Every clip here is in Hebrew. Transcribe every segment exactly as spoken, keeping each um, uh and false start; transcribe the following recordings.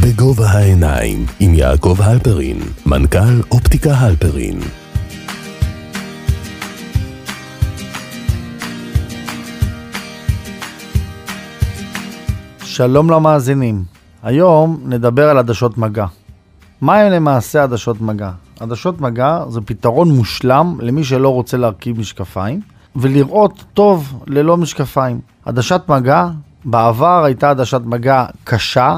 בגובה העיניים עם יעקב הלפרין, מנכ"ל אופטיקה הלפרין. שלום למאזינים. היום נדבר על עדשות מגע. מה הם למעשה עדשות מגע? עדשות מגע זה פתרון מושלם למי שלא רוצה להרכיב משקפיים ולראות טוב ללא משקפיים. עדשת מגע בעבר הייתה עדשת מגע קשה,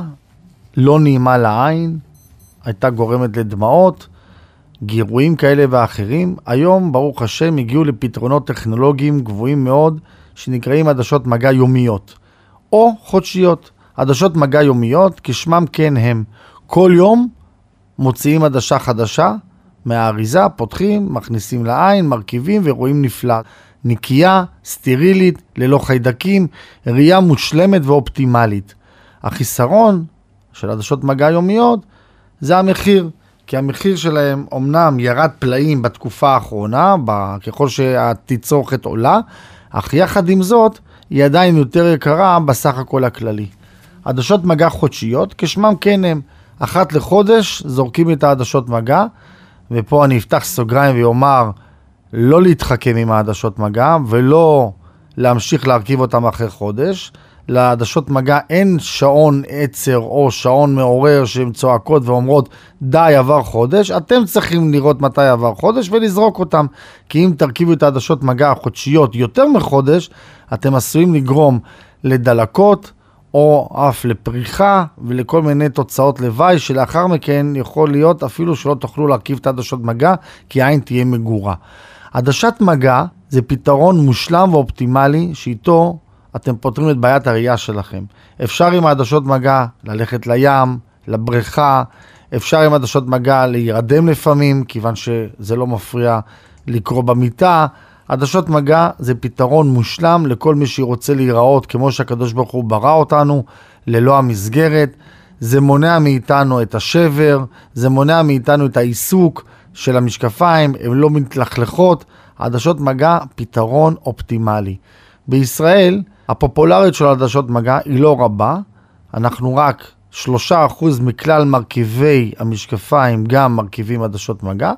לא נעימה לעין, הייתה גורמת לדמעות, גירויים כאלה ואחרים. היום ברוך השם הגיעו לפתרונות טכנולוגיים גבוהים מאוד שנקראים עדשות מגע יומיות או חודשיות. עדשות מגע יומיות כשמם כן הם, כל יום מוציאים עדשה חדשה מהאריזה, פותחים, מכניסים לעין, מרכיבים ורואים נפלא. נקייה, סטרילית, ללא חיידקים, ראייה מושלמת ואופטימלית. החיסרון של עדשות מגע יומיות זה המחיר, כי המחיר שלהם אומנם ירד פלאים בתקופה האחרונה, ככל שהתצרוכת עולה, אך יחד עם זאת היא עדיין יותר יקרה בסך הכל הכללי. עדשות מגע חודשיות, כשמם כן הם, אחת לחודש זורקים את העדשות מגע, ופה אני אפתח סוגריים ואומר, לא להתחכם עם העדשות מגע, ולא להמשיך להרכיב אותם אחרי חודש. לעדשות מגע אין שעון עצר או שעון מעורר שהן צועקות ואומרות, די עבר חודש. אתם צריכים לראות מתי עבר חודש ולזרוק אותם, כי אם תרכיבו את העדשות מגע החודשיות יותר מחודש, אתם עשויים לגרום לדלקות, או אף לפריחה ולכל מיני תוצאות לוואי שלאחר מכן יכול להיות אפילו שלא תוכלו להרכיב את העדשות מגע כי העין תהיה מגורה. עדשת מגע זה פתרון מושלם ואופטימלי שאיתו אתם פותרים את בעיית הראייה שלכם. אפשר עם העדשות מגע ללכת לים, לבריכה, אפשר עם עדשות מגע להירדם לפעמים כיוון שזה לא מפריע לקרוא במיטה. עדשות מגע זה פתרון מושלם לכל מי שרוצה להיראות כמו שהקדוש ברוך הוא ברא אותנו, ללא המסגרת. זה מונע מאיתנו את השבר, זה מונע מאיתנו את העיסוק של המשקפיים, הן לא מתלכלכות. עדשות מגע פתרון אופטימלי. בישראל הפופולריות של עדשות מגע היא לא רבה, אנחנו רק שלושה אחוז מכלל מרכיבי המשקפיים גם מרכיבים עדשות מגע,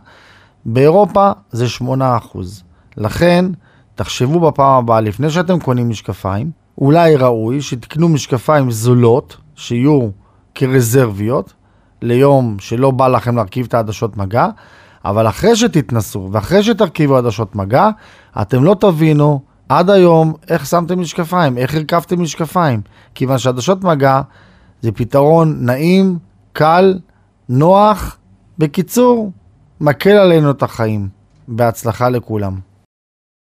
באירופה זה שמונה אחוז. לכן, תחשבו בפעם הבאה, לפני שאתם קונים משקפיים, אולי ראוי שתקנו משקפיים זולות, שיהיו כרזרביות, ליום שלא בא לכם להרכיב את העדשות מגע, אבל אחרי שתתנסו, ואחרי שתרכיבו עדשות מגע, אתם לא תבינו עד היום איך שמתם משקפיים, איך הרכבתם משקפיים, כיוון שעדשות מגע זה פתרון נעים, קל, נוח, בקיצור, מקל עלינו את החיים. בהצלחה לכולם.